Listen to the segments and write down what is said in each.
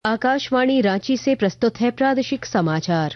आकाशवाणी रांची से प्रस्तुत है प्रादेशिक समाचार।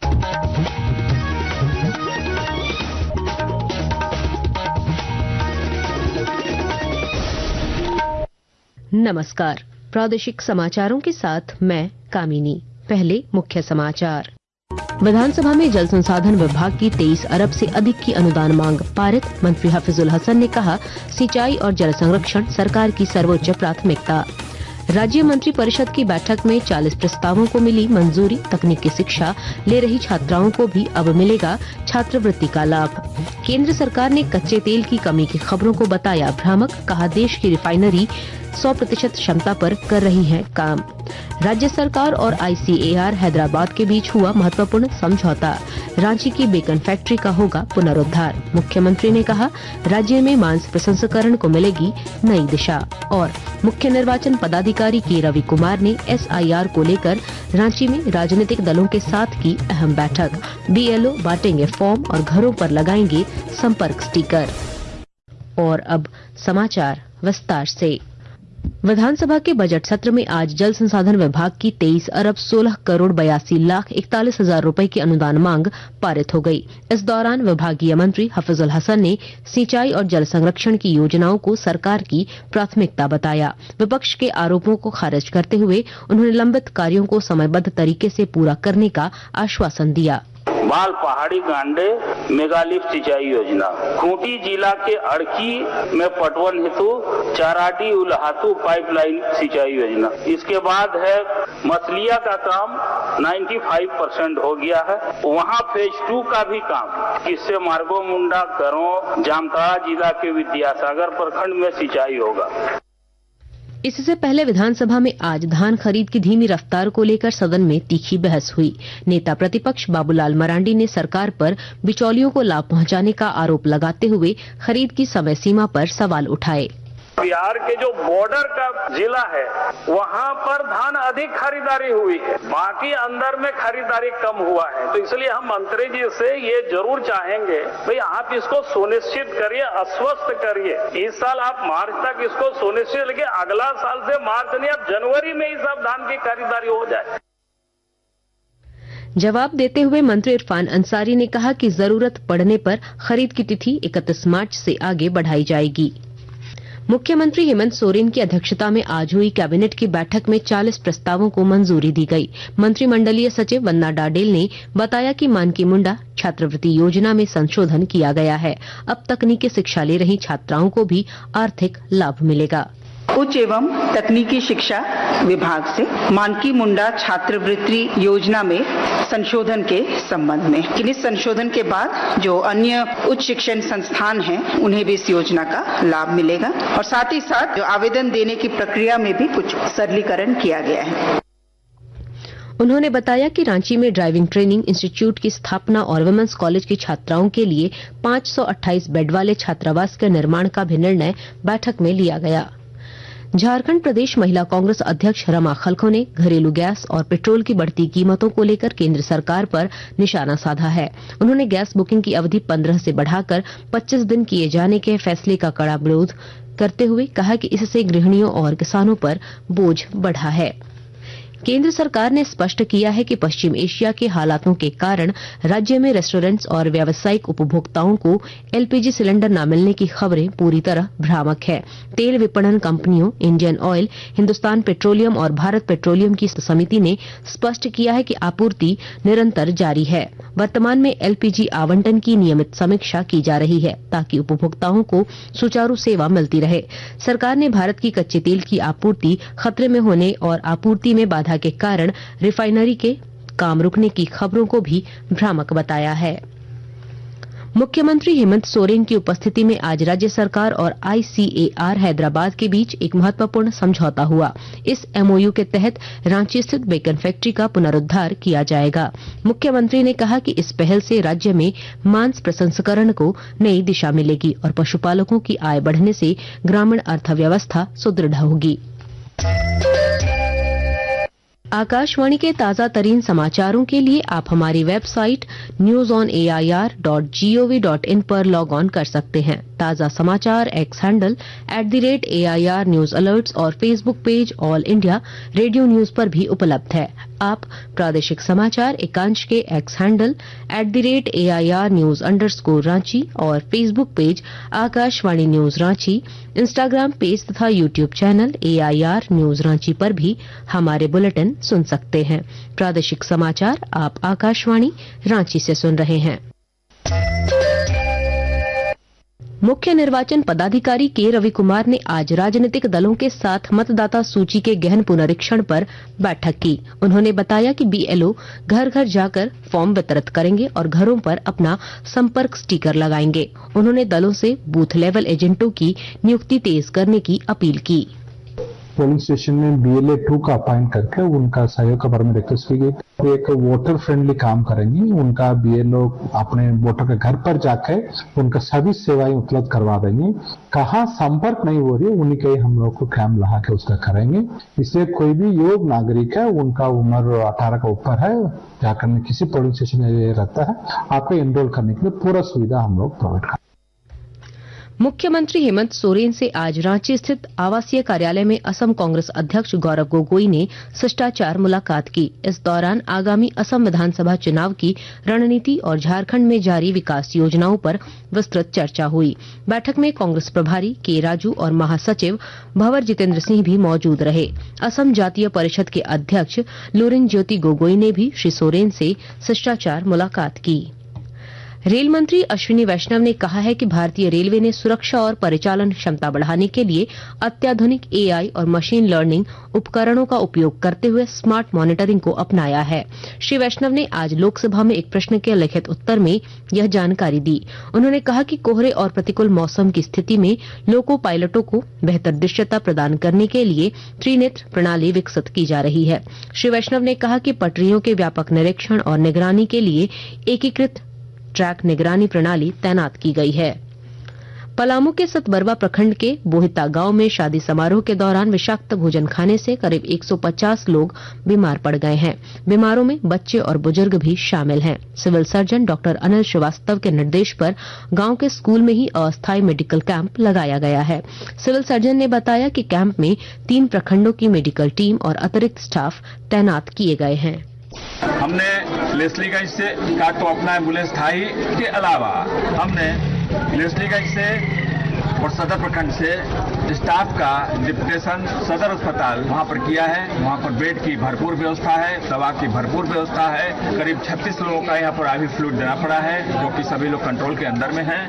नमस्कार, प्रादेशिक समाचारों के साथ मैं कामिनी। पहले मुख्य समाचार। विधानसभा में जल संसाधन विभाग की 23 अरब से अधिक की अनुदान मांग पारित। मंत्री हफीजुल हसन ने कहा, सिंचाई और जल संरक्षण सरकार की सर्वोच्च प्राथमिकता। राज्य मंत्री परिषद की बैठक में 40 प्रस्तावों को मिली मंजूरी। तकनीकी शिक्षा ले रही छात्राओं को भी अब मिलेगा छात्रवृत्ति का लाभ। केंद्र सरकार ने कच्चे तेल की कमी की खबरों को बताया भ्रामक। कहा, देश की रिफाइनरी 100% क्षमता पर कर रही है काम। राज्य सरकार और ICAR हैदराबाद के बीच हुआ महत्वपूर्ण समझौता। रांची की बेकन फैक्ट्री का होगा पुनरुद्धार। मुख्यमंत्री ने कहा, राज्य में मांस प्रसंस्करण को मिलेगी नई दिशा। और मुख्य निर्वाचन पदाधिकारी के रवि कुमार ने SIR को लेकर रांची में राजनीतिक दलों के साथ की अहम बैठक। BLO बांटेंगे फॉर्म और घरों पर लगाएंगे संपर्क स्टिकर। और अब समाचार विस्तार से। विधानसभा के बजट सत्र में आज जल संसाधन विभाग की 23 अरब 16 करोड़ 82 लाख 41 हजार रुपए की अनुदान मांग पारित हो गई। इस दौरान विभागीय मंत्री हफीजुल हसन ने सिंचाई और जल संरक्षण की योजनाओं को सरकार की प्राथमिकता बताया। विपक्ष के आरोपों को खारिज करते हुए उन्होंने लंबित कार्यों को समयबद्ध तरीके से पूरा करने का आश्वासन दिया। बाल पहाड़ी गांडे मेगालिफ्ट सिंचाई योजना, खूंटी जिला के अड़की में पटवन हेतु चाराटी उल्हातू पाइपलाइन सिंचाई योजना। इसके बाद है मछलिया का काम 95% हो गया है। वहाँ फेज 2 का भी काम, इससे मार्गो मुंडा, करों, जामताड़ा जिला के विद्यासागर प्रखंड में सिंचाई होगा। इससे पहले विधानसभा में आज धान खरीद की धीमी रफ्तार को लेकर सदन में तीखी बहस हुई। नेता प्रतिपक्ष बाबूलाल मरांडी ने सरकार पर बिचौलियों को लाभ पहुंचाने का आरोप लगाते हुए खरीद की समय सीमा पर सवाल उठाए। बिहार के जो बॉर्डर का जिला है वहाँ पर धान अधिक खरीदारी हुई है, बाकी अंदर में खरीदारी कम हुआ है। तो इसलिए हम मंत्री जी से ये जरूर चाहेंगे, भाई आप इसको सुनिश्चित करिए, आश्वस्त करिए। इस साल आप मार्च तक इसको सुनिश्चित, लेकिन अगला साल से मार्च नहीं, अब जनवरी में ही सब धान की खरीदारी हो जाए। जवाब देते हुए मंत्री इरफान अंसारी ने कहा कि जरूरत पड़ने पर खरीद की तिथि 31 मार्च से आगे बढ़ाई जाएगी। मुख्यमंत्री हेमंत सोरेन की अध्यक्षता में आज हुई कैबिनेट की बैठक में 40 प्रस्तावों को मंजूरी दी गई। मंत्रिमंडलीय सचिव वन्ना डाडेल ने बताया कि मानकी मुंडा छात्रवृत्ति योजना में संशोधन किया गया है। अब तकनीकी शिक्षा ले रही छात्राओं को भी आर्थिक लाभ मिलेगा। उच्च एवं तकनीकी शिक्षा विभाग से मानकी मुंडा छात्रवृत्ति योजना में संशोधन के संबंध में, इस संशोधन के बाद जो अन्य उच्च शिक्षण संस्थान हैं उन्हें भी इस योजना का लाभ मिलेगा। और साथ ही साथ जो आवेदन देने की प्रक्रिया में भी कुछ सरलीकरण किया गया है। उन्होंने बताया कि रांची में ड्राइविंग ट्रेनिंग इंस्टीट्यूट की स्थापना और वुमेन्स कॉलेज की छात्राओं के लिए 528 बेड वाले छात्रावास के निर्माण का भी निर्णय बैठक में लिया गया। झारखंड प्रदेश महिला कांग्रेस अध्यक्ष रमा खलखो ने घरेलू गैस और पेट्रोल की बढ़ती कीमतों को लेकर केंद्र सरकार पर निशाना साधा है। उन्होंने गैस बुकिंग की अवधि 15 से बढ़ाकर 25 दिन किए जाने के फैसले का कड़ा विरोध करते हुए कहा कि इससे गृहिणियों और किसानों पर बोझ बढ़ा है। केंद्र सरकार ने स्पष्ट किया है कि पश्चिम एशिया के हालातों के कारण राज्य में रेस्टोरेंट्स और व्यावसायिक उपभोक्ताओं को LPG सिलेंडर न मिलने की खबरें पूरी तरह भ्रामक है। तेल विपणन कंपनियों इंडियन ऑयल, हिंदुस्तान पेट्रोलियम और भारत पेट्रोलियम की समिति ने स्पष्ट किया है कि आपूर्ति निरंतर जारी है। वर्तमान में LPG आवंटन की नियमित समीक्षा की जा रही है ताकि उपभोक्ताओं को सुचारू सेवा मिलती रहे। सरकार ने भारत की कच्चे तेल की आपूर्ति खतरे में होने और आपूर्ति में बाधा के कारण रिफाइनरी के काम रुकने की खबरों को भी भ्रामक बताया है। मुख्यमंत्री हेमंत सोरेन की उपस्थिति में आज राज्य सरकार और ICAR हैदराबाद के बीच एक महत्वपूर्ण समझौता हुआ। इस MOU के तहत रांची स्थित बेकन फैक्ट्री का पुनरुद्धार किया जाएगा। मुख्यमंत्री ने कहा कि इस पहल से राज्य में मांस प्रसंस्करण को नई दिशा मिलेगी और पशुपालकों की आय बढ़ने से ग्रामीण अर्थव्यवस्था सुदृढ़ होगी। आकाशवाणी के ताजा तरीन समाचारों के लिए आप हमारी वेबसाइट newsonair.gov.in पर लॉग ऑन कर सकते हैं। ताजा समाचार X handle @AIR news alerts और Facebook page all India radio news पर भी उपलब्ध है। आप प्रादेशिक समाचार एकांश के X handle @AIR news _Ranchi और Facebook page Akashvani news Ranchi, Instagram page तथा YouTube channel AIR news Ranchi पर भी हमारे बुलेटिन सुन सकते हैं। प्रादेशिक समाचार आप आकाशवाणी रांची से सुन रहे हैं। मुख्य निर्वाचन पदाधिकारी के रवि कुमार ने आज राजनीतिक दलों के साथ मतदाता सूची के गहन पुनरीक्षण पर बैठक की। उन्होंने बताया कि BLO घर घर जाकर फॉर्म वितरित करेंगे और घरों पर अपना संपर्क स्टिकर लगाएंगे। उन्होंने दलों से बूथ लेवल एजेंटों की नियुक्ति तेज करने की अपील की। पोलिंग स्टेशन में BLA 2 का अपॉइंट करके उनका सहयोग का बारे में रिक्वेस्ट की गई। एक वोटर फ्रेंडली काम करेंगे, उनका BLO अपने वोटर के घर पर जाकर उनका सभी सेवाएं उपलब्ध करवा देंगे। कहाँ संपर्क नहीं हो रही है उन्हीं के हम लोग को कैंप लगा के उसका करेंगे। इससे कोई भी योग्य नागरिक है, उनका उम्र 18 का ऊपर है, जाकर किसी पोलिंग स्टेशन में रहता है, आपको एनरोल करने के लिए पूरा सुविधा हम लोग प्रोवाइड करें। मुख्यमंत्री हेमंत सोरेन से आज रांची स्थित आवासीय कार्यालय में असम कांग्रेस अध्यक्ष गौरव गोगोई ने शिष्टाचार मुलाकात की। इस दौरान आगामी असम विधानसभा चुनाव की रणनीति और झारखंड में जारी विकास योजनाओं पर विस्तृत चर्चा हुई। बैठक में कांग्रेस प्रभारी के राजू और महासचिव भंवर जितेंद्र सिंह भी मौजूद रहे। असम जातीय परिषद के अध्यक्ष लुरिन ज्योति गोगोई ने भी श्री सोरेन से शिष्टाचार मुलाकात की। रेल मंत्री अश्विनी वैष्णव ने कहा है कि भारतीय रेलवे ने सुरक्षा और परिचालन क्षमता बढ़ाने के लिए अत्याधुनिक AI और मशीन लर्निंग उपकरणों का उपयोग करते हुए स्मार्ट मॉनिटरिंग को अपनाया है। श्री वैष्णव ने आज लोकसभा में एक प्रश्न के लिखित उत्तर में यह जानकारी दी। उन्होंने कहा कि कोहरे और प्रतिकूल मौसम की स्थिति में लोको पायलटों को बेहतर दृश्यता प्रदान करने के लिए त्रिनेत्र प्रणाली विकसित की जा रही है। श्री वैष्णव ने कहा कि पटरियों के व्यापक निरीक्षण और निगरानी के लिए एकीकृत ट्रैक निगरानी प्रणाली तैनात की गई है। पलामू के सतबरवा प्रखंड के बोहिता गांव में शादी समारोह के दौरान विषाक्त भोजन खाने से करीब 150 लोग बीमार पड़ गए हैं। बीमारों में बच्चे और बुजुर्ग भी शामिल हैं। Civil surgeon doctor Anil Srivastava के निर्देश पर गांव के स्कूल में ही अस्थायी मेडिकल कैंप लगाया गया है। सिविल सर्जन ने बताया कि कैंप में 3 प्रखंडों की मेडिकल टीम और अतिरिक्त स्टाफ तैनात किए गए हैं। हमने लेस्लीगंज से का तो अपना एम्बुलेंस था ही, के अलावा हमने लेस्लीगंज से और सदर प्रखंड से स्टाफ का डिप्यूटेशन सदर अस्पताल वहां पर किया है। वहां पर बेड की भरपूर व्यवस्था है, दवा की भरपूर व्यवस्था है। करीब 36 लोगों का यहाँ पर आईवी फ्लूइड देना पड़ा है, जो कि सभी लोग कंट्रोल के अंदर में हैं।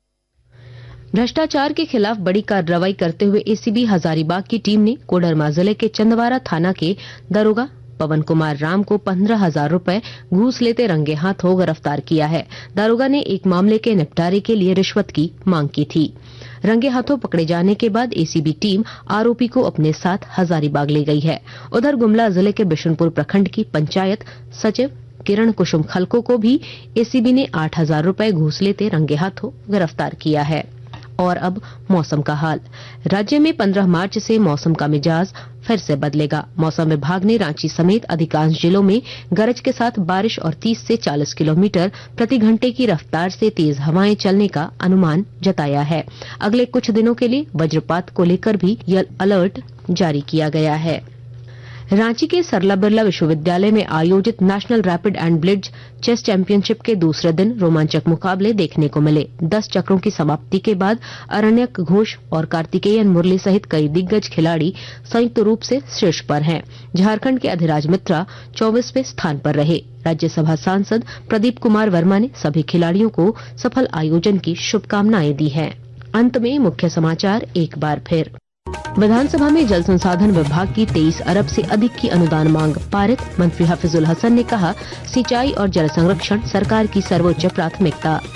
भ्रष्टाचार के खिलाफ बड़ी कार्रवाई करते हुए ACB हजारीबाग की टीम ने कोडरमा जिले के चंदवारा थाना के दरोगा पवन कुमार राम को 15,000 रुपए घूस लेते रंगे हाथों गिरफ्तार किया है। दारोगा ने एक मामले के निपटारे के लिए रिश्वत की मांग की थी। रंगे हाथों पकड़े जाने के बाद ACB टीम आरोपी को अपने साथ हजारीबाग ले गई है। उधर गुमला जिले के बिशनपुर प्रखंड की पंचायत सचिव किरण कुसुम खलको को भी ACB ने 8,000 रुपए घूस लेते रंगे हाथों गिरफ्तार किया है। और अब मौसम का हाल। राज्य में 15 मार्च से मौसम का मिजाज फिर से बदलेगा। मौसम विभाग ने रांची समेत अधिकांश जिलों में गरज के साथ बारिश और 30 से 40 किलोमीटर प्रति घंटे की रफ्तार से तेज हवाएं चलने का अनुमान जताया है। अगले कुछ दिनों के लिए वज्रपात को लेकर भी येलो अलर्ट जारी किया गया है। रांची के सरला बिरला विश्वविद्यालय में आयोजित national rapid and blitz chess championship के दूसरे दिन रोमांचक मुकाबले देखने को मिले। 10 चक्रों की समाप्ति के बाद अरण्यक घोष और कार्तिकेयन मुरली सहित कई दिग्गज खिलाड़ी संयुक्त रूप से शीर्ष पर हैं। झारखंड के अधिराज मित्रा 24वें स्थान पर रहे। राज्यसभा सांसद प्रदीप कुमार वर्मा ने सभी खिलाड़ियों को सफल आयोजन की शुभकामनाएं दी हैं। अंत में मुख्य समाचार एक बार फिर। विधानसभा में जल संसाधन विभाग की 23 अरब से अधिक की अनुदान मांग पारित। मंत्री हफीजुल हसन ने कहा, सिंचाई और जल संरक्षण सरकार की सर्वोच्च प्राथमिकता।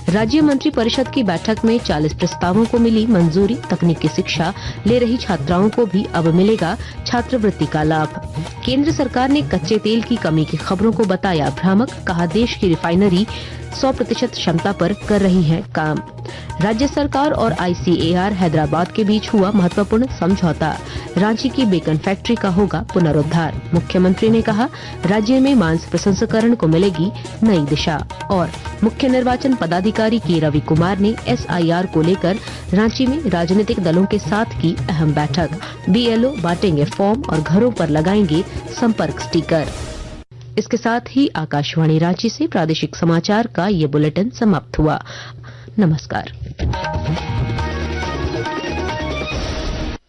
राज्य मंत्री परिषद की बैठक में 40 प्रस्तावों को मिली मंजूरी। तकनीकी शिक्षा ले रही छात्राओं को भी अब मिलेगा छात्रवृत्ति का लाभ। केंद्र सरकार ने कच्चे तेल की कमी की खबरों को बताया भ्रामक। कहा देश की रिफाइनरी 100% क्षमता पर कर रही है काम। राज्य सरकार और ICAR हैदराबाद के बीच हुआ महत्वपूर्ण समझौता। रांची की बेकन फैक्ट्री का होगा पुनरुद्धार। मुख्यमंत्री ने कहा राज्य में मांस प्रसंस्करण को मिलेगी नई दिशा। और मुख्य निर्वाचन पदाधिकारी के रवि कुमार ने SIR को लेकर रांची में राजनीतिक दलों के साथ की अहम बैठक। BLO बांटेंगे फॉर्म और घरों पर लगाएंगे संपर्क स्टिकर। इसके साथ ही आकाशवाणी रांची से प्रादेशिक समाचार का ये बुलेटिन समाप्त हुआ। नमस्कार।